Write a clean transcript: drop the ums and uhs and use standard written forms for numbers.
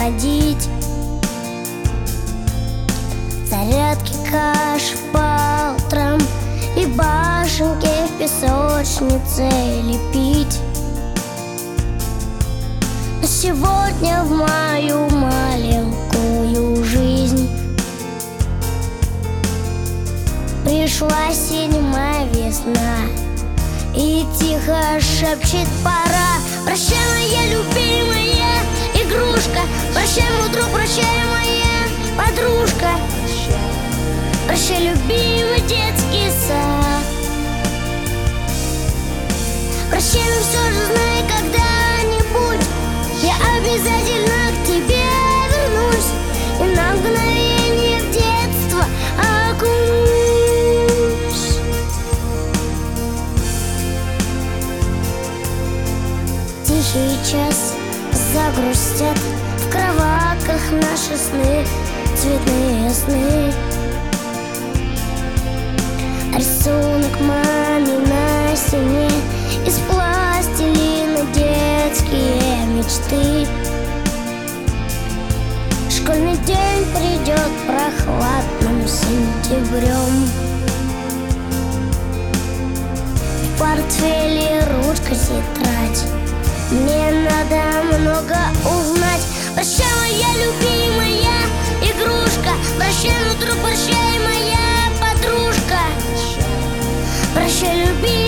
ходить, зарядки каш по утрам и башенки в песочнице лепить. Но сегодня в мою маленькую жизнь пришла седьмая весна и тихо шепчет: пора. Прощай, моя любимая игрушка, прощай, мой друг, прощай, моя подружка, прощай, любимый детский сад. Прощай, но все же знай, когда-нибудь я обязательно к тебе вернусь и на мгновение в детство окунусь. Тихий час, загрустят в кроватках наши сны, цветные сны. Рисунок маме на стене, из пластилина детские мечты. Школьный день придет прохладным сентябрем. В портфеле ручка, тетрадь, мне надо много узнать. Прощай, моя любимая игрушка, прощай, мой друг, прощай, моя подружка, прощай, любимая.